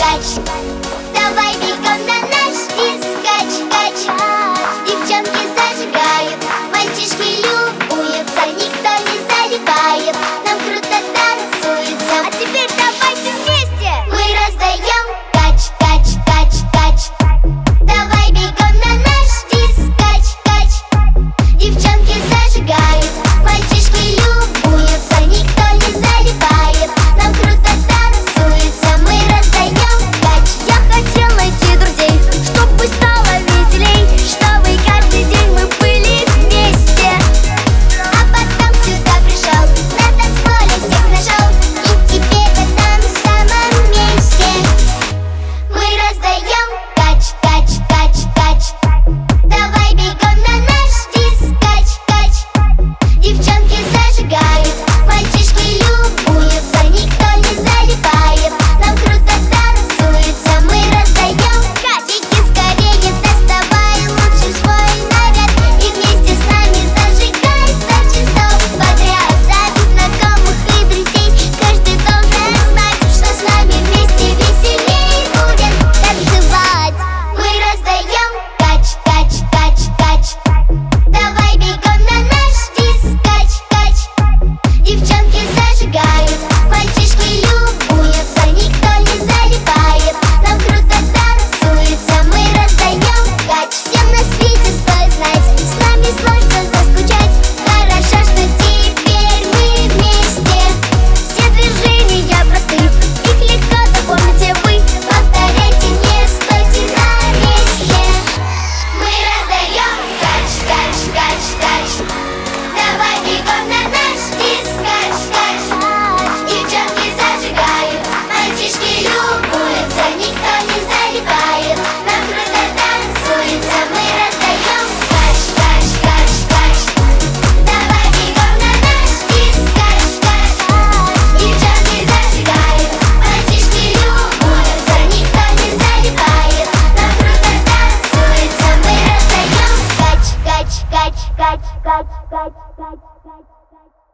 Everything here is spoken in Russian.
кач. Давай бегом на наш дискач-кач. Девчонки зажигают, мальчишки любуются, никто не залипает, нам круто танцуется. А теперь давайте вместе мы раздаем кач-кач-кач-кач. Давай бегом на наш дискач-кач. Девчонки зажигают, мальчишки любуются, никто не залипает, нам круто танцуется, мы раздаем кач. Я хотел найти друзей, чтобы стало веселей, чтобы каждый день мы были вместе. А потом сюда пришел, на танцполе всех нашел, и теперь в этом самом месте мы раздаем кач-кач-кач-кач. Давай бегом на наш дискач-кач. Девчонки зажигают, мальчишки любуются, никто не залипает, нам круто танцуется, мы раздаем кач. Иди скорее, доставай лучший свой наряд и вместе с нами зажигай 100 часов подряд. Зови знакомых и друзей, каждый должен знать, что с нами вместе веселей будет танцевать. Мы раздаем кач-кач-кач-кач. Давай бегом на наш дискач-кач. Девчонки зажигают, мальчишки любуются, никто не залипает, нам круто танцуется, мы раздаем кач. Всем на свете стоит знать, с нами сложно заскучать, хорошо, что теперь мы вместе. Все движения просты, их легко запомните вы, повторяйте, не стойте на месте. Мы раздаем кач-кач-кач-кач. Давай бегом на наш дискач-кач. Девчонки зажигают, мальчишки любуются, никто не залипает, нам круто танцуется, мы раздаем кач-кач-кач-кач. Давай бегом на наш дискач-кач. Девчонки зажигают, мальчишки любуются, никто не залипает, нам круто танцуется, мы раздаем кач-кач-кач-кач-кач-кач-кач-кач.